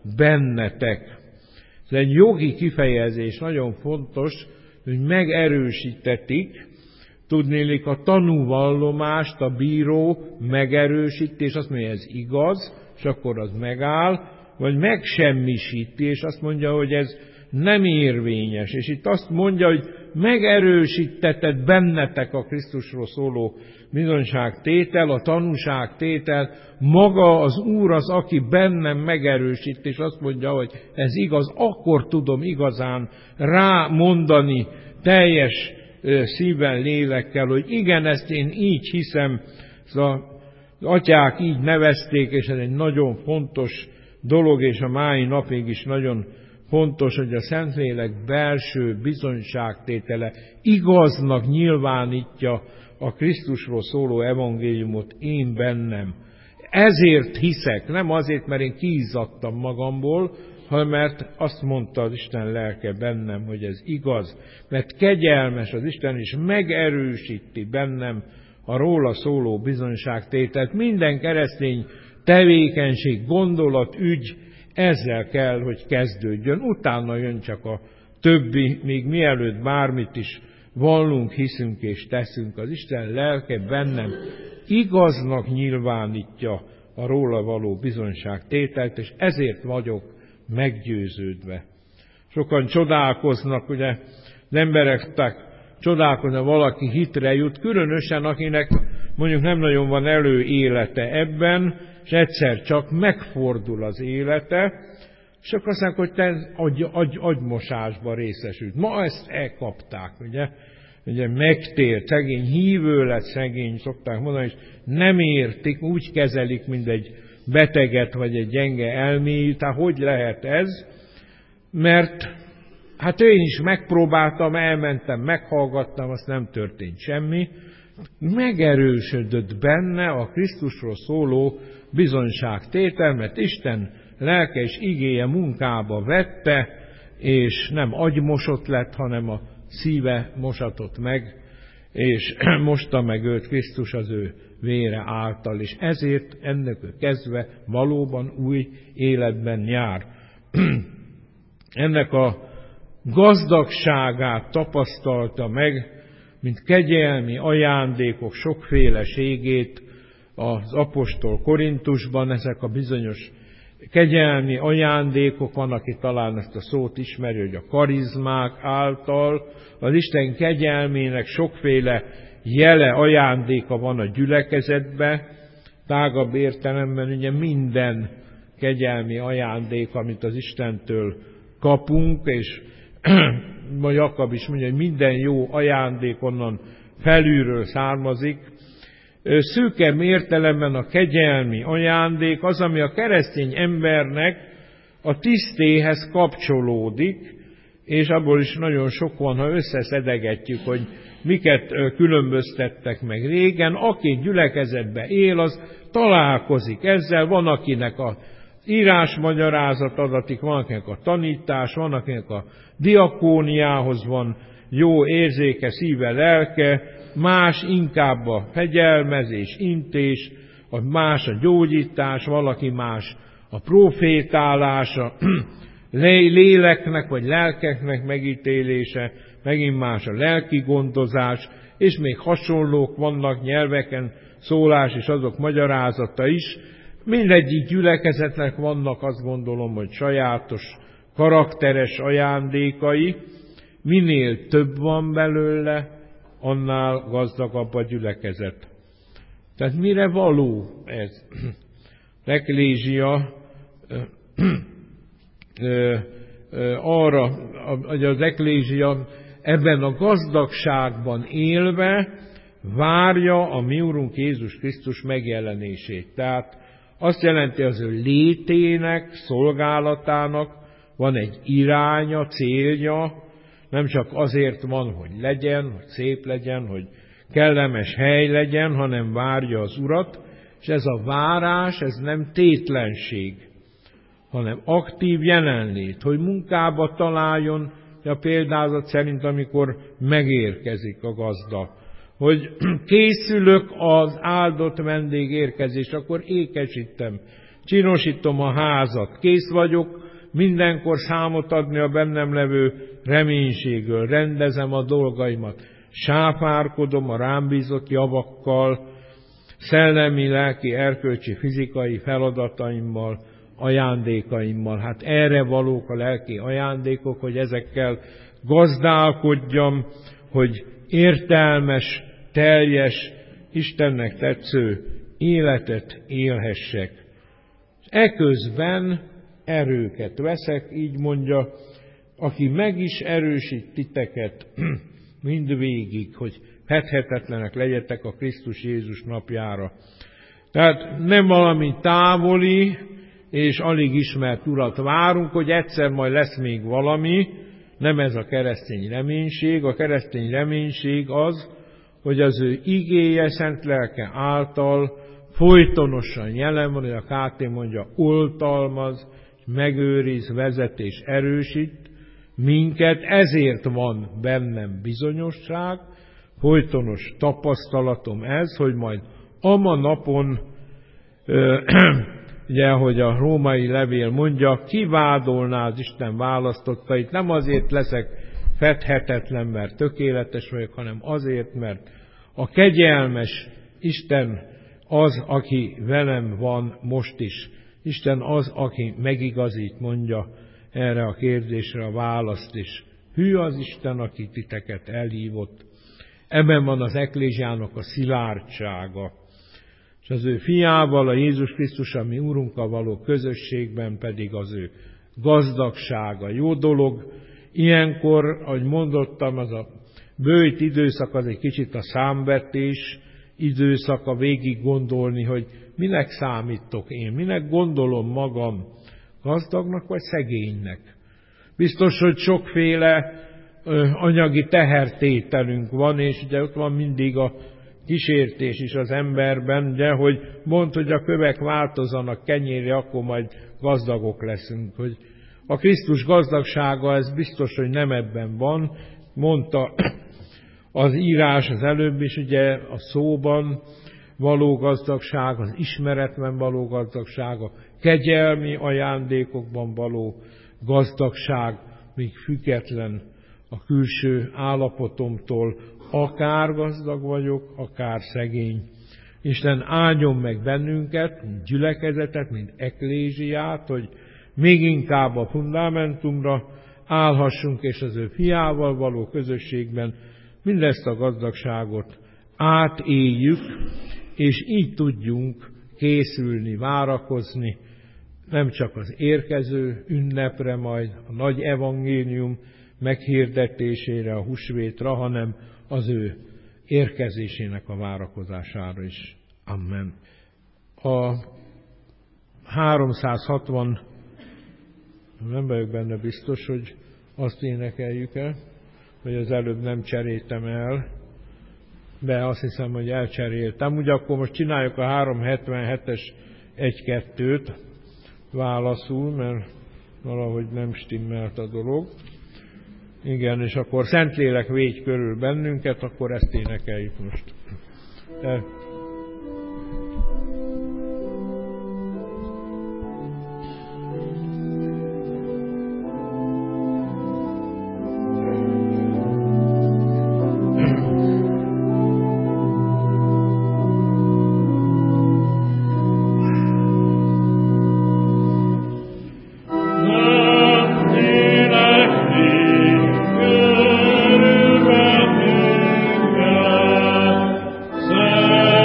[SPEAKER 1] bennetek. Ez egy jogi kifejezés, nagyon fontos, hogy megerősítetik, tudnélik a tanúvallomást a bíró megerősíti, és azt mondja, ez igaz, és akkor az megáll, vagy megsemmisíti, és azt mondja, hogy ez nem érvényes. És itt azt mondja, hogy megerősítetett bennetek a Krisztusról szóló bizonyságtétel, a tanúságtétel, maga az Úr az, aki bennem megerősít, és azt mondja, hogy ez igaz, akkor tudom igazán rámondani teljes szívvel, lélekkel, hogy igen, ezt én így hiszem, az atyák így nevezték, és ez egy nagyon fontos dolog, és a mai napig is nagyon fontos, hogy a Szentlélek belső bizonyságtétele igaznak nyilvánítja a Krisztusról szóló evangéliumot én bennem. Ezért hiszek, nem azért, mert én kiizzadtam magamból, hanem mert azt mondta az Isten lelke bennem, hogy ez igaz, mert kegyelmes az Isten, és megerősíti bennem a róla szóló bizonyságtételt. Minden keresztény tevékenység, gondolat, ügy ezzel kell, hogy kezdődjön. Utána jön csak a többi, még mielőtt bármit is vallunk, hiszünk és teszünk. Az Isten lelke bennem igaznak nyilvánítja a róla való bizonyságtételt, és ezért vagyok meggyőződve. Sokan csodálkoznak, ugye az emberek szokták csodálkozni, valaki hitre jut, különösen akinek mondjuk nem nagyon van előélete ebben, és egyszer csak megfordul az élete, és akkor azt mondják, hogy te agymosásba részesült. Ma ezt elkapták, ugye megtért, szegény hívő lett, szegény, szokták mondani, és nem értik, úgy kezelik, mint egy beteget, vagy egy gyenge elmélyű, tehát hogy lehet ez? Mert hát én is megpróbáltam, elmentem, meghallgattam, azt nem történt semmi. Megerősödött benne a Krisztusról szóló bizonyságtétel, mert Isten lelke és igéje munkába vette, és nem agymosott lett, hanem a szíve mosatott meg, és mosta meg őt Krisztus az ő vére által, és ezért ennek kezdve valóban új életben jár. Ennek a gazdagságát tapasztalta meg, mint kegyelmi ajándékok sokféleségét az apostol Korintusban, ezek a bizonyos kegyelmi ajándékok, van, aki talán ezt a szót ismeri, hogy a karizmák által, az Isten kegyelmének sokféle jele, ajándéka van a gyülekezetben, tágabb értelemben ugye minden kegyelmi ajándék, amit az Istentől kapunk, és Jakab is mondja, hogy minden jó ajándék onnan felülről származik. Szűkebb értelemben a kegyelmi ajándék az, ami a keresztény embernek a tisztéhez kapcsolódik, és abból is nagyon sok van, ha összeszedegetjük, hogy miket különböztettek meg régen. Aki gyülekezetbe él, az találkozik ezzel, van akinek a írásmagyarázat adatik, van akinek a tanítás, van akinek a diakóniához van jó érzéke, szíve, lelke, más inkább a fegyelmezés, intés, más a gyógyítás, valaki más a profétálása, léleknek vagy lelkeknek megítélése, megint más a lelki gondozás, és még hasonlók vannak, nyelveken szólás és azok magyarázata is. Mindegyik gyülekezetnek vannak, azt gondolom, hogy sajátos, karakteres ajándékai. Minél több van belőle, annál gazdagabb a gyülekezet. Tehát mire való ez? Eklézsia arra, hogy az eklézsia ebben a gazdagságban élve várja a mi Urunk Jézus Krisztus megjelenését. Tehát azt jelenti, az ő létének, szolgálatának van egy iránya, célja, nem csak azért van, hogy legyen, hogy szép legyen, hogy kellemes hely legyen, hanem várja az Urat, és ez a várás, ez nem tétlenség, hanem aktív jelenlét, hogy munkába találjon, a példázat szerint, amikor megérkezik a gazda, hogy készülök az áldott vendég érkezés, akkor ékesítem, csinosítom a házat, kész vagyok mindenkor számot adni a bennem levő reménységről, rendezem a dolgaimat, sáfárkodom a rám bízott javakkal, szellemi, lelki, erkölcsi, fizikai feladataimmal, ajándékaimmal. Hát erre valók a lelki ajándékok, hogy ezekkel gazdálkodjam, hogy értelmes, teljes, Istennek tetsző életet élhessek. Eközben erőket veszek, így mondja, aki meg is erősít titeket mindvégig, hogy fedhetetlenek legyetek a Krisztus Jézus napjára. Tehát nem valami távoli és alig ismert Urat várunk, hogy egyszer majd lesz még valami, nem ez a keresztény reménység. A keresztény reménység az, hogy az ő igéje, szent lelke által folytonosan jelen van, hogy a KT mondja, oltalmaz, megőriz, vezet és erősít minket, ezért van bennem bizonyosság, folytonos tapasztalatom ez, hogy majd ama napon, ugye, ahogy a római levél mondja, kivádolná az Isten választottait, nem azért leszek fedhetetlen, mert tökéletes vagyok, hanem azért, mert a kegyelmes Isten az, aki velem van most is. Isten az, aki megigazít, mondja erre a kérdésre a választ is. Hű az Isten, aki titeket elhívott. Ebben van az eklésiának a szilárdsága. És az ő fiával, a Jézus Krisztus, a mi Urunkkal való közösségben pedig az ő gazdagsága. Jó dolog, ilyenkor, ahogy mondottam, az a böjt időszak az egy kicsit a számvetés időszaka, végig gondolni, hogy minek számítok én, minek gondolom magam, gazdagnak vagy szegénynek. Biztos, hogy sokféle anyagi tehertételünk van, és ugye ott van mindig a kísértés is az emberben, ugye, hogy mondd, hogy a kövek változanak kenyérre, akkor majd gazdagok leszünk. Hogy a Krisztus gazdagsága, ez biztos, hogy nem ebben van, mondta az írás az előbb is, ugye a szóban való gazdagság, az ismeretben való gazdagság, a kegyelmi ajándékokban való gazdagság, még független a külső állapotomtól, akár gazdag vagyok, akár szegény. Isten áldjon meg bennünket, mint gyülekezetet, mint eklésiát, hogy még inkább a fundamentumra állhassunk, és az ő fiával való közösségben mindezt a gazdagságot átéljük, és így tudjunk készülni, várakozni, nem csak az érkező ünnepre, majd a nagy evangélium meghirdetésére, a húsvétra, hanem az ő érkezésének a várakozására is. Amen. A 360, nem vagyok benne biztos, hogy azt énekeljük el, hogy az előbb nem cseréltem el, de azt hiszem, hogy elcseréltem. Ugye akkor most csináljuk a 377-es 1-2-t válaszul, mert valahogy nem stimmelt a dolog. Igen, és akkor Szentlélek végy körül bennünket, akkor ezt énekeljük most. De
[SPEAKER 6] Say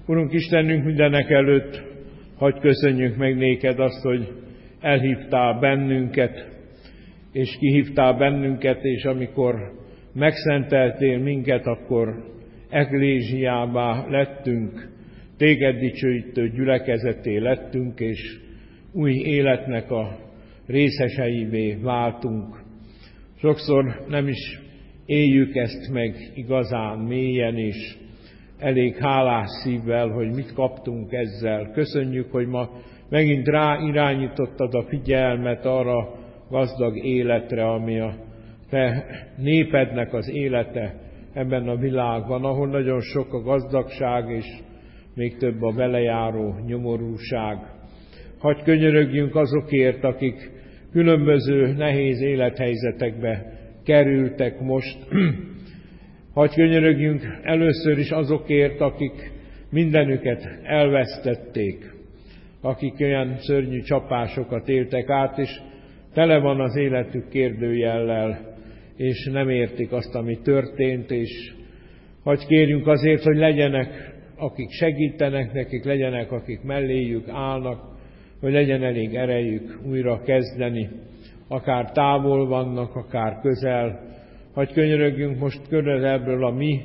[SPEAKER 1] Urunk Istenünk, mindenek előtt hadd köszönjük meg néked azt, hogy elhívtál bennünket, és kihívtál bennünket, és amikor megszenteltél minket, akkor eklézsiává lettünk, téged dicsőítő gyülekezetté lettünk, és új életnek a részeseivé váltunk. Sokszor nem is éljük ezt meg igazán mélyen, és elég hálás szívvel, hogy mit kaptunk ezzel. Köszönjük, hogy ma megint ráirányítottad a figyelmet arra gazdag életre, ami a te népednek az élete ebben a világban, ahol nagyon sok a gazdagság, és még több a belejáró nyomorúság. Hadd könyörögjünk azokért, akik különböző nehéz élethelyzetekbe kerültek most. Hadd könyörögjünk először is azokért, akik mindenüket elvesztették, akik olyan szörnyű csapásokat éltek át, és tele van az életük kérdőjellel, és nem értik azt, ami történt, és hadd kérjünk azért, hogy legyenek, akik segítenek nekik, legyenek, akik melléjük állnak, hogy legyen elég erejük újra kezdeni, akár távol vannak, akár közel. Hadd könyörögjünk most közelből a mi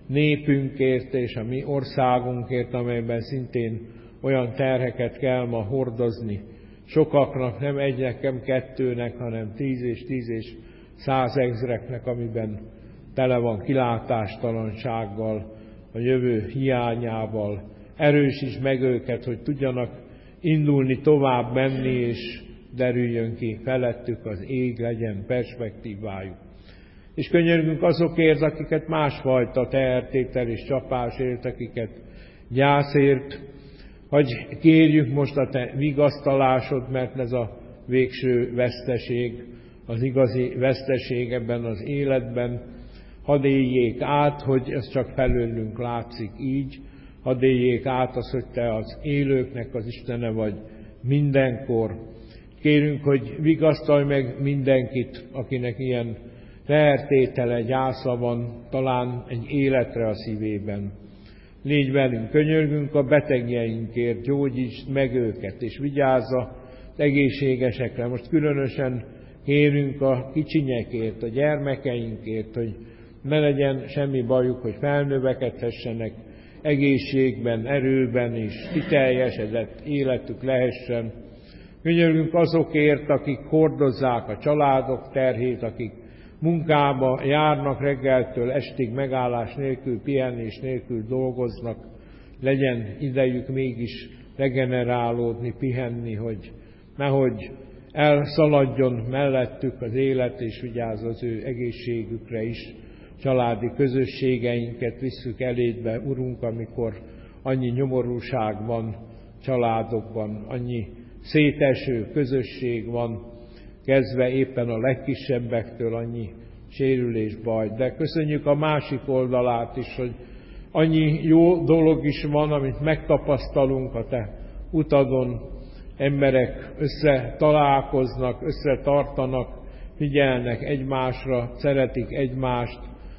[SPEAKER 1] népünkért és a mi országunkért, amelyben szintén olyan terheket kell ma hordozni. Sokaknak, nem egynek, nem kettőnek, hanem 10 és 100 ezreknek, amiben tele van kilátástalansággal, a jövő hiányával. Erősíts meg őket, hogy tudjanak indulni, tovább menni, és derüljön ki felettük az ég, legyen perspektívájuk. És könyörgünk azokért, akiket másfajta tehertétel és csapás ért, akiket gyászért. Hagy kérjük most a te vigasztalásod, mert ez a végső veszteség, az igazi veszteség ebben az életben. Hadd éljék át, hogy ez csak felőlünk látszik így. Hadd éljék át az, hogy te az élőknek az Istene vagy mindenkor. Kérünk, hogy vigasztalj meg mindenkit, akinek ilyen tehertétele, gyásza van, talán egy életre a szívében. Légy velünk, könyörgünk a betegjeinkért, gyógyítsd meg őket, és vigyázz az egészségesekre. Most különösen kérünk a kicsinyekért, a gyermekeinkért, hogy ne legyen semmi bajuk, hogy felnövekedhessenek egészségben, erőben, és kiteljesedett életük lehessen. Könyörgünk azokért, akik hordozzák a családok terhét, akik munkába járnak reggeltől estig, megállás nélkül, pihenés nélkül dolgoznak, legyen idejük mégis regenerálódni, pihenni, hogy nehogy elszaladjon mellettük az élet, és vigyázz az ő egészségükre is. Családi közösségeinket visszük elédbe, Urunk, amikor annyi nyomorúság van családokban, annyi széteső közösség van, kezdve éppen a legkisebbektől, annyi sérülés, baj. De köszönjük a másik oldalát is, hogy annyi jó dolog is van, amit megtapasztalunk a te utadon. Emberek összetalálkoznak, összetartanak, figyelnek egymásra, szeretik egymást,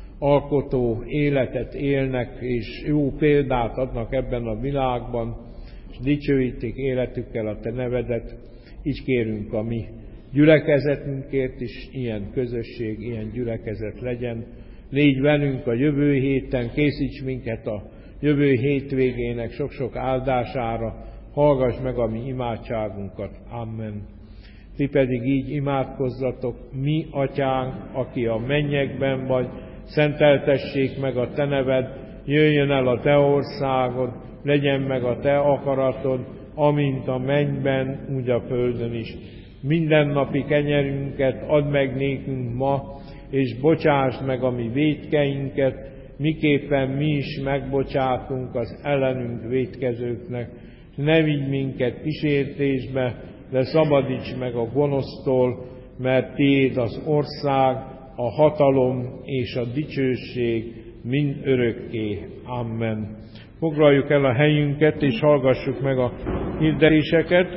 [SPEAKER 1] alkotó életet élnek, és jó példát adnak ebben a világban, és dicsőítik életükkel a te nevedet. Így kérünk a mi gyülekezetünkért is, ilyen közösség, ilyen gyülekezet legyen. Légy velünk a jövő héten, készíts minket a jövő hétvégének sok-sok áldására, hallgass meg a mi imádságunkat. Amen. Ti pedig így imádkozzatok: mi atyánk, aki a mennyekben vagy, szenteltessék meg a te neved, jöjjön el a te országod, legyen meg a te akaratod, amint a mennyben, úgy a földön is. Mindennapi kenyerünket add meg nékünk ma, és bocsásd meg a mi vétkeinket, miképpen mi is megbocsátunk az ellenünk vétkezőknek. Ne vigy minket kísértésbe, de szabadíts meg a gonosztól, mert tiéd az ország, a hatalom és a dicsőség mind örökké. Amen. Foglaljuk el a helyünket, és hallgassuk meg a hirdetéseket.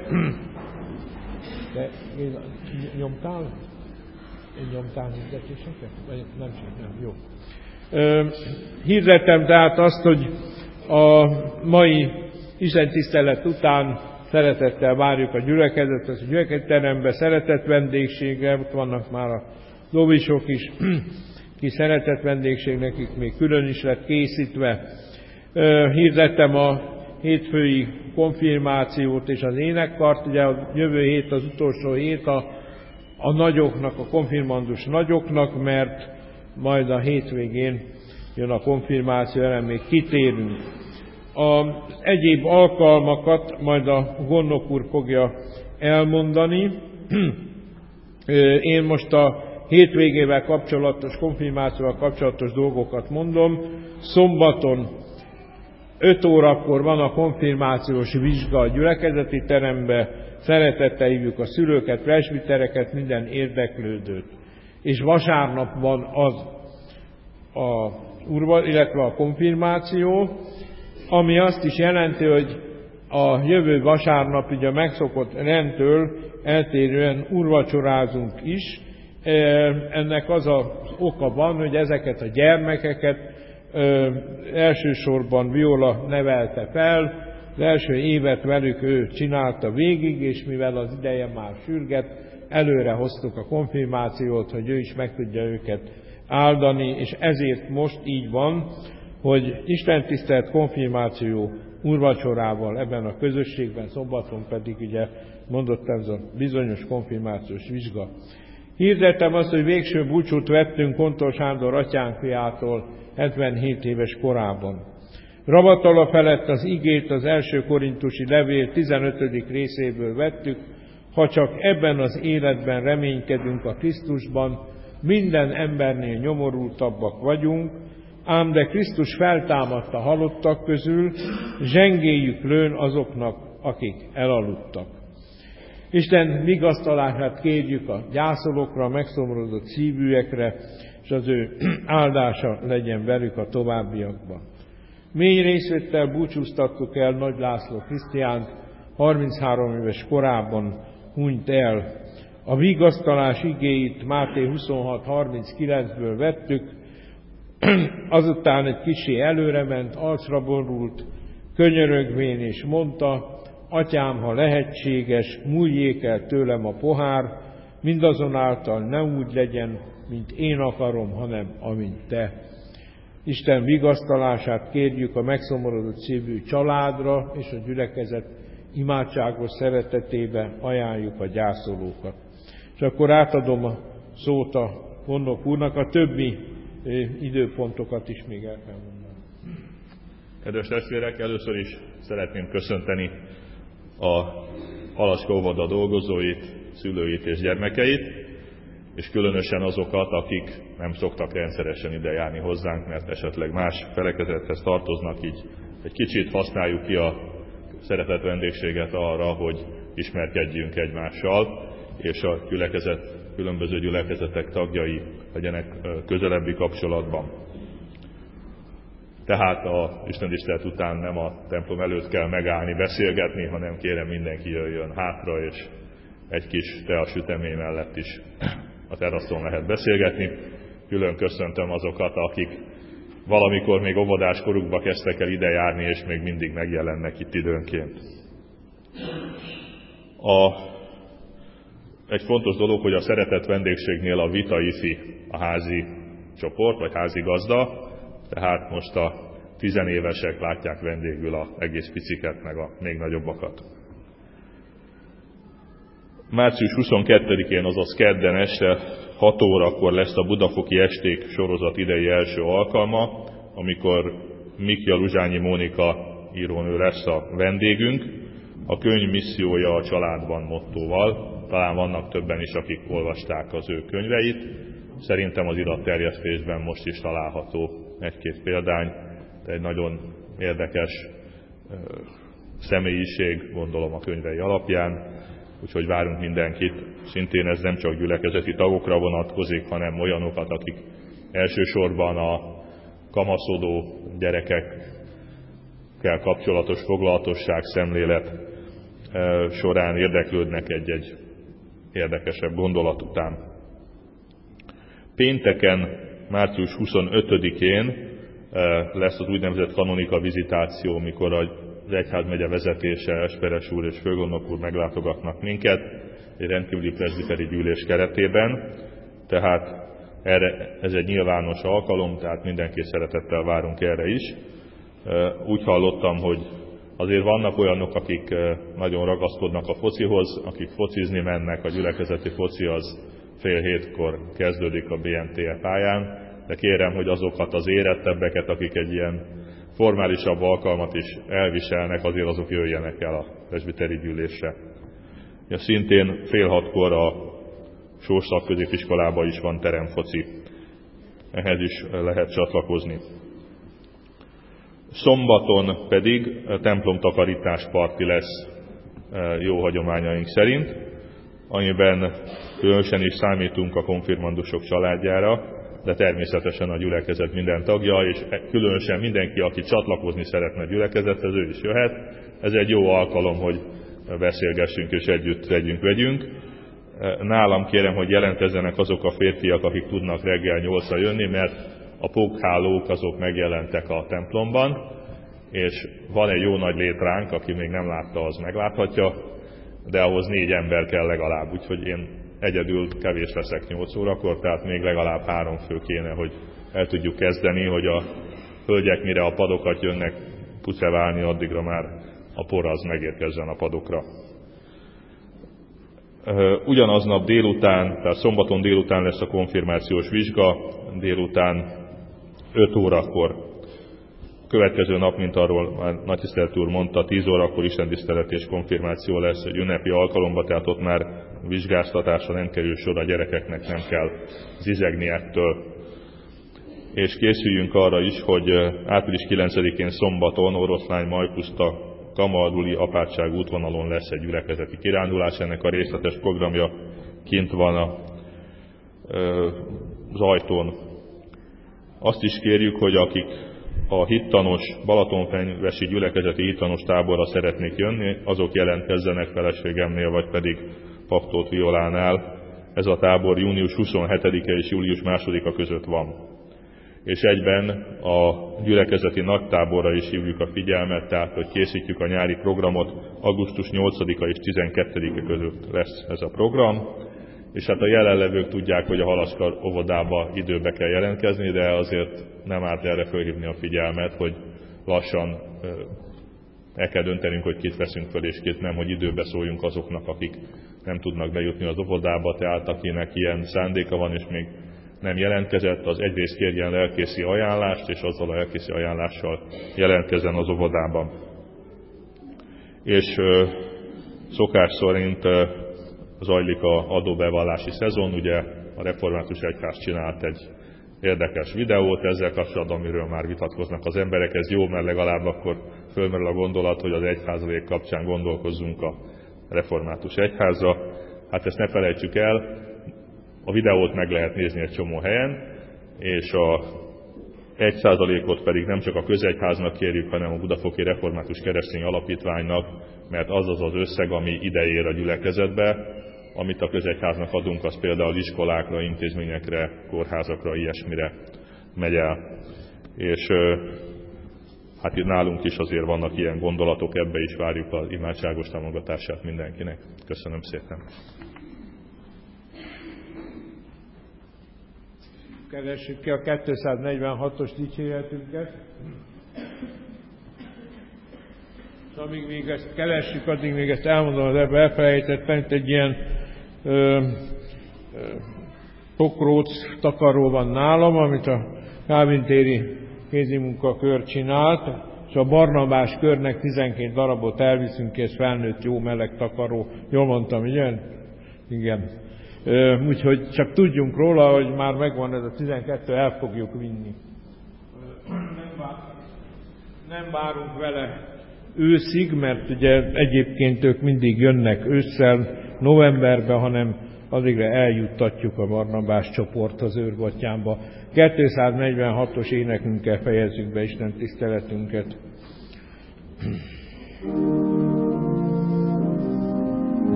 [SPEAKER 1] De nyomtál? Én nyomtál hirdetéseket? Nem, jó. Hirdetem tehát azt, hogy A mai istentisztelet után szeretettel várjuk a gyülekezetet, a gyülekezetterembe, szeretett vendégséggel, ott vannak már a lovisok is, ki szeretett vendégség, nekik még külön is lett készítve. Hirdettem a hétfői konfirmációt és az énekkart, ugye a jövő hét az utolsó hét a nagyoknak, a konfirmandus nagyoknak, mert majd a hétvégén jön a konfirmáció, erre még kitérünk. Az egyéb alkalmakat majd a gondnok úr fogja elmondani. Én most a hétvégével kapcsolatos, konfirmációval kapcsolatos dolgokat mondom. Szombaton 5 órakor van a konfirmációs vizsga a gyülekezeti terembe, szeretettel hívjuk a szülőket, presbitereket, minden érdeklődőt. És vasárnap van illetve a konfirmáció, ami azt is jelenti, hogy a jövő vasárnap ugye a megszokott rendtől eltérően úrvacsorázunk is. Ennek az az oka van, hogy ezeket a gyermekeket elsősorban Viola nevelte fel, az első évet velük ő csinálta végig, és mivel az ideje már sürget, előre hoztuk a konfirmációt, hogy ő is meg tudja őket áldani, és ezért most így van, hogy istentisztelet, konfirmáció úrvacsorával ebben a közösségben, szombaton pedig ugye mondottam, ez a bizonyos konfirmációs vizsga. Hirdettem azt, hogy végső búcsút vettünk Kontor Sándor atyánk fiától 77 éves korában. Ravatala felett az igét az első korintusi levél 15. részéből vettük, ha csak ebben az életben reménykedünk a Krisztusban, minden embernél nyomorultabbak vagyunk, ám de Krisztus feltámadt a halottak közül, zsengéjük lőn azoknak, akik elaludtak. Isten vigasztalását kérjük a gyászolókra, a megszomorodott szívűekre, és az ő áldása legyen velük a továbbiakban. Mély részvéttel búcsúztattuk el Nagy László Krisztiánt, 33 éves korában hunyt el. A vigasztalás igéit Máté 26:39-ből vettük, azután egy kissé előrement, arcra borult, könyörögvén és mondta, Atyám, ha lehetséges, múljék el tőlem a pohár, mindazonáltal ne úgy legyen, mint én akarom, hanem amint te. Isten vigasztalását kérjük a megszomorodott szívű családra, és a gyülekezet imádságos szeretetébe ajánljuk a gyászolókat. És akkor átadom a szót a gondnok úrnak, a többi időpontokat is még el kell mondani.
[SPEAKER 6] Kedves testvérek, először is szeretném köszönteni a Halacska óvoda dolgozóit, szülőit és gyermekeit, és különösen azokat, akik nem szoktak rendszeresen ide járni hozzánk, mert esetleg más felekezethez tartoznak, így egy kicsit használjuk ki a szeretett vendégséget arra, hogy ismerkedjünk egymással, és a különböző gyülekezetek tagjai legyenek közelebbi kapcsolatban. Tehát a istentisztelet után nem a templom előtt kell megállni, beszélgetni, hanem kérem mindenki jöjjön hátra, és egy kis teasütemény mellett is a teraszon lehet beszélgetni. Külön köszöntöm azokat, akik valamikor még óvodás korukba kezdtek el ide járni, és még mindig megjelennek itt időnként. Egy fontos dolog, hogy a szeretett vendégségnél a vita ifi a házi csoport, vagy házi gazda, tehát most a 10 évesek látják vendégül az egész piciket, meg a még nagyobbakat. Március 22-én, azaz kedden este 6 órakor lesz a Budafoki Esték sorozat idei első alkalma, amikor Mikja Luzsányi Mónika írónő lesz a vendégünk, a könyv missziója a családban mottóval. Talán vannak többen is, akik olvasták az ő könyveit. Szerintem az iratterjesztésben most is található egy-két példány, de egy nagyon érdekes személyiség, gondolom a könyvei alapján, úgyhogy várunk mindenkit. Szintén ez nem csak gyülekezeti tagokra vonatkozik, hanem olyanokat, akik elsősorban a kamaszodó gyerekekkel kapcsolatos foglalatosság szemlélet során érdeklődnek egy érdekesebb gondolat után. Pénteken, március 25-én lesz az úgynevezett kanonika vizitáció, mikor az egyházmegye vezetése, Esperes úr és főgondnok úr meglátogatnak minket egy rendkívüli presbiteri gyűlés keretében. Tehát ez egy nyilvános alkalom, tehát mindenki szeretettel várunk erre is. Úgy hallottam, hogy azért vannak olyanok, akik nagyon ragaszkodnak a focihoz, akik focizni mennek, a gyülekezeti foci az 6:30 kezdődik a BNTE pályán, de kérem, hogy azokat az érettebbeket, akik egy ilyen formálisabb alkalmat is elviselnek, azért azok jöjjenek el a presbiteri gyűlésre. Ja, szintén 5:30 a Sós szakközépiskolában is van teremfoci. Ehhez is lehet csatlakozni. Szombaton pedig templomtakarítás parti lesz jó hagyományaink szerint, amiben különösen is számítunk a konfirmandusok családjára, de természetesen a gyülekezet minden tagja, és különösen mindenki, aki csatlakozni szeretne a gyülekezethez, ő is jöhet. Ez egy jó alkalom, hogy beszélgessünk és együtt vegyünk. Nálam kérem, hogy jelentkezzenek azok a férfiak, akik tudnak reggel 8-ra jönni, mert a pókhálók azok megjelentek a templomban, és van egy jó nagy létránk, aki még nem látta, az megláthatja, de ahhoz 4 ember kell legalább, úgyhogy én egyedül kevés leszek 8 órakor, tehát még legalább 3 fő kéne, hogy el tudjuk kezdeni, hogy a hölgyek mire a padokat jönnek puceválni, addigra már a por az megérkezzen a padokra. Ugyanaznap délután, tehát szombaton délután lesz a konfirmációs vizsga, délután 5 órakor. Következő nap, mint arról már nagytisztelt úr mondta, 10 órakor istentisztelet és konfirmáció lesz egy ünnepi alkalomba, tehát ott már vizsgáztatásra nem kerül sor, a gyerekeknek nem kell zizegni ettől. És készüljünk arra is, hogy április 9-én szombaton Oroszlány-Majkuszta Kamarduli apátság útvonalon lesz egy gyülekezeti kirándulás, ennek a részletes programja kint van az ajtón. Azt is kérjük, hogy akik a hittanos Balatonfenyvesi gyülekezeti hittanos táborra szeretnék jönni, azok jelentkezzenek feleségemnél, vagy pedig Paktót Violánál. Ez a tábor június 27-e és július 2-a között van. És egyben a gyülekezeti nagytáborra is hívjuk a figyelmet, tehát hogy készítjük a nyári programot, augusztus 8-a és 12-e között lesz ez a program. És hát a jelenlevők tudják, hogy a Halacska óvodába időbe kell jelentkezni, de azért nem árt erre fölhívni a figyelmet, hogy lassan el kell döntenünk, hogy kit veszünk föl és kit nem, hogy időbe szóljunk azoknak, akik nem tudnak bejutni az óvodába, tehát akinek ilyen szándéka van és még nem jelentkezett, az egyrészt kérjen lelkészi ajánlást, és azzal a lelkészi ajánlással jelentkezzen az óvodában. És szokás szerint zajlik az adóbevallási szezon, ugye a Református Egyház csinált egy érdekes videót ezzel kapcsolatban, amiről már vitatkoznak az emberek. Ez jó, mert legalább akkor fölmerül a gondolat, hogy az 1% kapcsán gondolkozzunk a Református Egyházra. Hát ezt ne felejtsük el, a videót meg lehet nézni egy csomó helyen, és a 1%-ot pedig nem csak a közegyháznak kérjük, hanem a Budafoki Református Keresztény Alapítványnak, mert az az összeg, ami ideér a gyülekezetbe, amit a közegyháznak adunk, az például iskolákra, intézményekre, kórházakra, ilyesmire megy el. És hát itt nálunk is azért vannak ilyen gondolatok, ebbe is várjuk az imádságos támogatását mindenkinek. Köszönöm szépen!
[SPEAKER 1] Keressük ki a 246-os dicséretünket. Amíg még ezt keressük, addig még ezt elmondom, az ebbe elfelejtettem, itt egy ilyen pokróc takaró van nálam, amit a Kálvin-téri kézimunkakör csinált, és a Barnabás körnek 12 darabot elviszünk, és felnőtt jó meleg takaró. Jól mondtam, igen? Igen. Úgyhogy csak tudjunk róla, hogy már megvan ez a 12, el fogjuk vinni. Nem várunk vele őszig, mert ugye egyébként ők mindig jönnek ősszel, novemberben, hanem addigra eljuttatjuk a Barnabás csoport az őrgatyámba. 246-os énekünkkel fejezzük be Isten tiszteletünket.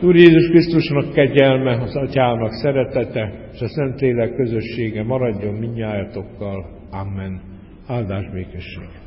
[SPEAKER 1] Úr Jézus Krisztusnak kegyelme, az Atyának szeretete, és a Szentlélek közössége maradjon mindnyájatokkal. Amen. Áldás békesség.